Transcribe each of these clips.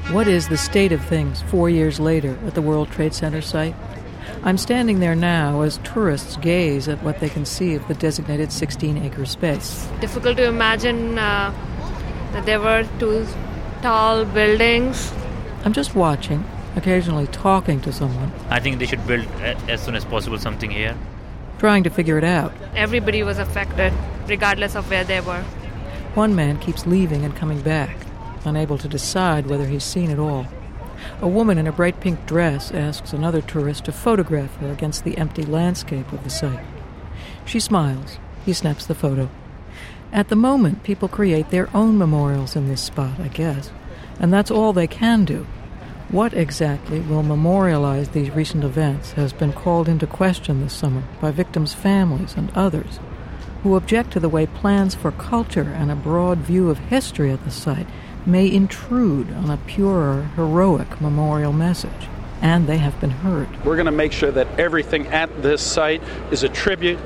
What is the state of things 4 years later at the World Trade Center site? I'm standing there now as tourists gaze at what they can see of the designated 16-acre space. Difficult to imagine that there were two tall buildings. I'm just watching, occasionally talking to someone. I think they should build as soon as possible something here. Trying to figure it out. Everybody was affected, regardless of where they were. One man keeps leaving and coming back, unable to decide whether he's seen it all. A woman in a bright pink dress asks another tourist to photograph her against the empty landscape of the site. She smiles. He snaps the photo. At the moment, people create their own memorials in this spot, I guess. And that's all they can do. What exactly will memorialize these recent events has been called into question this summer by victims' families and others who object to the way plans for culture and a broad view of history at the site may intrude on a purer, heroic memorial message. And they have been heard. We're going to make sure that everything at this site is a tribute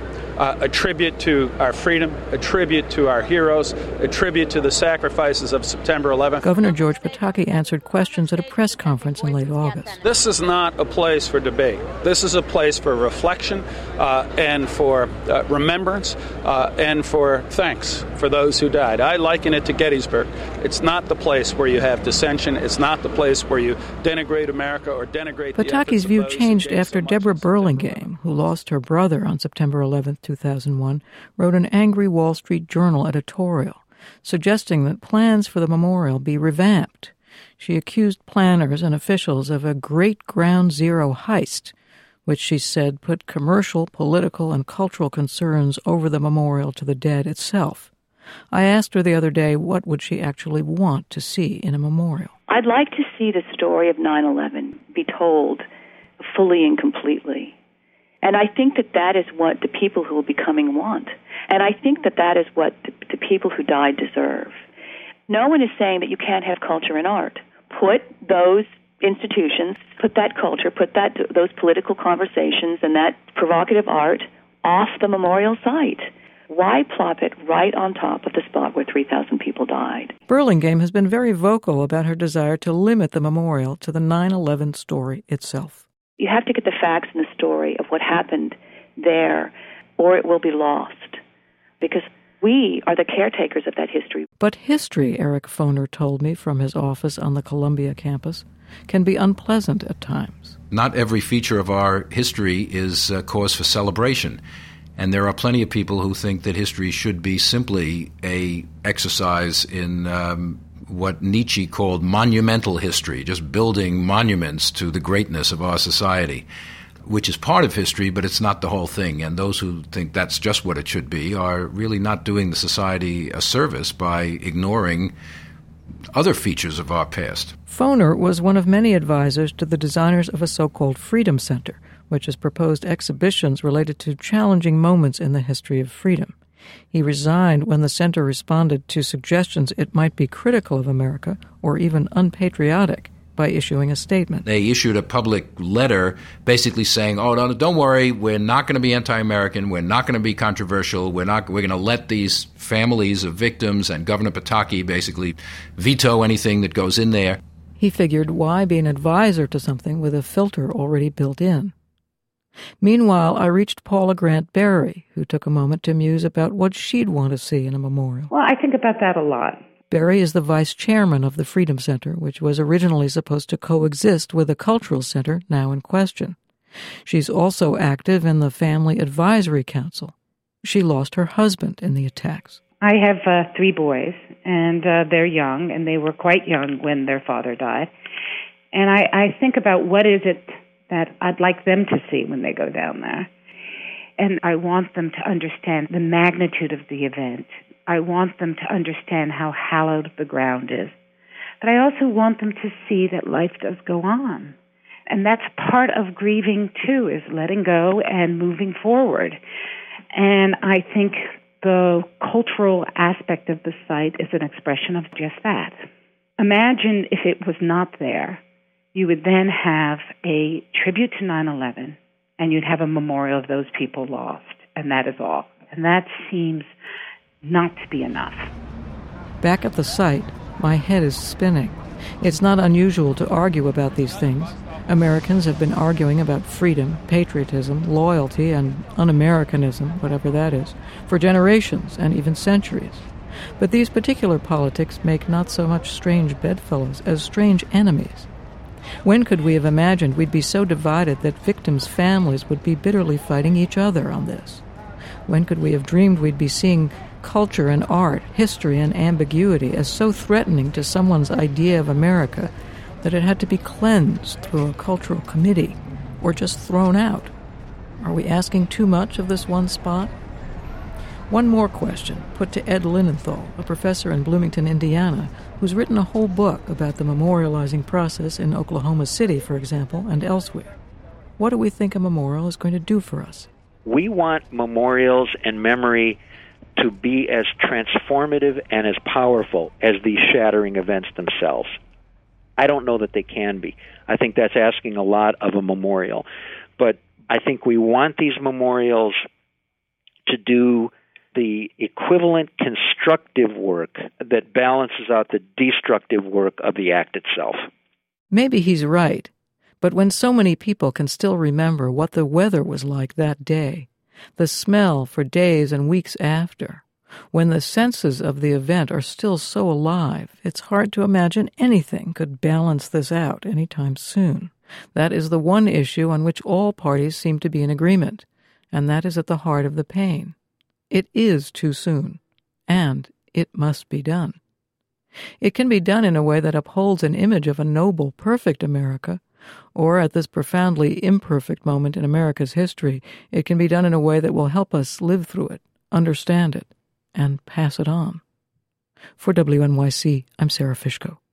to our freedom, a tribute to our heroes, a tribute to the sacrifices of September 11th. Governor George Pataki answered questions at a press conference in late August. This is not a place for debate. This is a place for reflection and for remembrance and for thanks for those who died. I liken it to Gettysburg. It's not the place where you have dissension. It's not the place where you denigrate America or denigrate Pataki's view changed after Deborah Burlingame, who lost her brother on September 11th, 2001, wrote an angry Wall Street Journal editorial suggesting that plans for the memorial be revamped. She accused planners and officials of a great ground zero heist, which she said put commercial, political, and cultural concerns over the memorial to the dead itself. I asked her the other day what would she actually want to see in a memorial. I'd like to see the story of 9/11 be told fully and completely. And I think that that is what the people who will be coming want. And I think that that is what the people who died deserve. No one is saying that you can't have culture and art. Put those institutions, put that culture, put those political conversations and that provocative art off the memorial site. Why plop it right on top of the spot where 3,000 people died? Burlingame has been very vocal about her desire to limit the memorial to the 9/11 story itself. You have to get the facts and the story of what happened there, or it will be lost, because we are the caretakers of that history. But history, Eric Foner told me from his office on the Columbia campus, can be unpleasant at times. Not every feature of our history is a cause for celebration. And there are plenty of people who think that history should be simply a exercise in what Nietzsche called monumental history, just building monuments to the greatness of our society, which is part of history, but it's not the whole thing. And those who think that's just what it should be are really not doing the society a service by ignoring other features of our past. Foner was one of many advisors to the designers of a so-called Freedom Center, which has proposed exhibitions related to challenging moments in the history of freedom. He resigned when the center responded to suggestions it might be critical of America or even unpatriotic by issuing a statement. They issued a public letter basically saying, oh, no, don't worry, we're not going to be anti-American, we're not going to be controversial, we're going to let these families of victims and Governor Pataki basically veto anything that goes in there. He figured, why be an advisor to something with a filter already built in? Meanwhile, I reached Paula Grant Berry, who took a moment to muse about what she'd want to see in a memorial. Well, I think about that a lot. Berry is the vice chairman of the Freedom Center, which was originally supposed to coexist with the Cultural Center now in question. She's also active in the Family Advisory Council. She lost her husband in the attacks. I have 3 boys, and they're young, and they were quite young when their father died. And I think about what is it that I'd like them to see when they go down there. And I want them to understand the magnitude of the event. I want them to understand how hallowed the ground is. But I also want them to see that life does go on. And that's part of grieving, too, is letting go and moving forward. And I think the cultural aspect of the site is an expression of just that. Imagine if it was not there. You would then have a tribute to 9/11, and you'd have a memorial of those people lost, and that is all. And that seems not to be enough. Back at the site, my head is spinning. It's not unusual to argue about these things. Americans have been arguing about freedom, patriotism, loyalty, and un-Americanism, whatever that is, for generations and even centuries. But these particular politics make not so much strange bedfellows as strange enemies. When could we have imagined we'd be so divided that victims' families would be bitterly fighting each other on this? When could we have dreamed we'd be seeing culture and art, history and ambiguity as so threatening to someone's idea of America that it had to be cleansed through a cultural committee or just thrown out? Are we asking too much of this one spot? One more question, put to Ed Linenthal, a professor in Bloomington, Indiana, who's written a whole book about the memorializing process in Oklahoma City, for example, and elsewhere. What do we think a memorial is going to do for us? We want memorials and memory to be as transformative and as powerful as these shattering events themselves. I don't know that they can be. I think that's asking a lot of a memorial. But I think we want these memorials to do the equivalent constructive work that balances out the destructive work of the act itself. Maybe he's right. But when so many people can still remember what the weather was like that day, the smell for days and weeks after, when the senses of the event are still so alive, it's hard to imagine anything could balance this out any time soon. That is the one issue on which all parties seem to be in agreement, and that is at the heart of the pain. It is too soon, and it must be done. It can be done in a way that upholds an image of a noble, perfect America, or at this profoundly imperfect moment in America's history, it can be done in a way that will help us live through it, understand it, and pass it on. For WNYC, I'm Sarah Fishko.